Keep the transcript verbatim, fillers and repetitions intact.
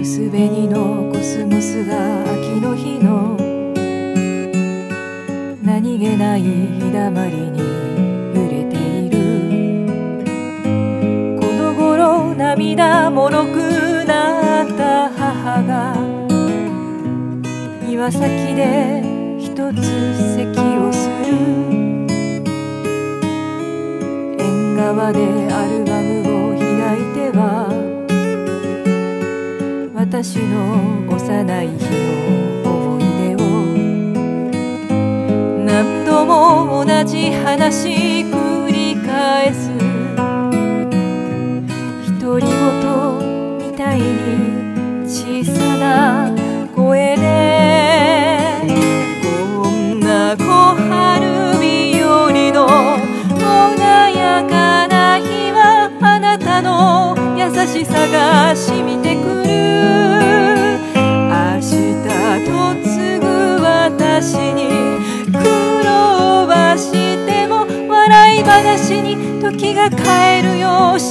薄紅のコスモスが秋の日の何気ない日だまりに揺れている。この頃涙もろくなった母が庭先で一つ咳をする。縁側でアルバムを開いては私の幼い日の思い出を何度も同じ話繰り返す。独り言みたいに小さな声でこんな小春日和の穏やかな日はあなたの優しさが染みてくる。明日と継ぐ私に苦労はしても笑い話に時が変えるよ。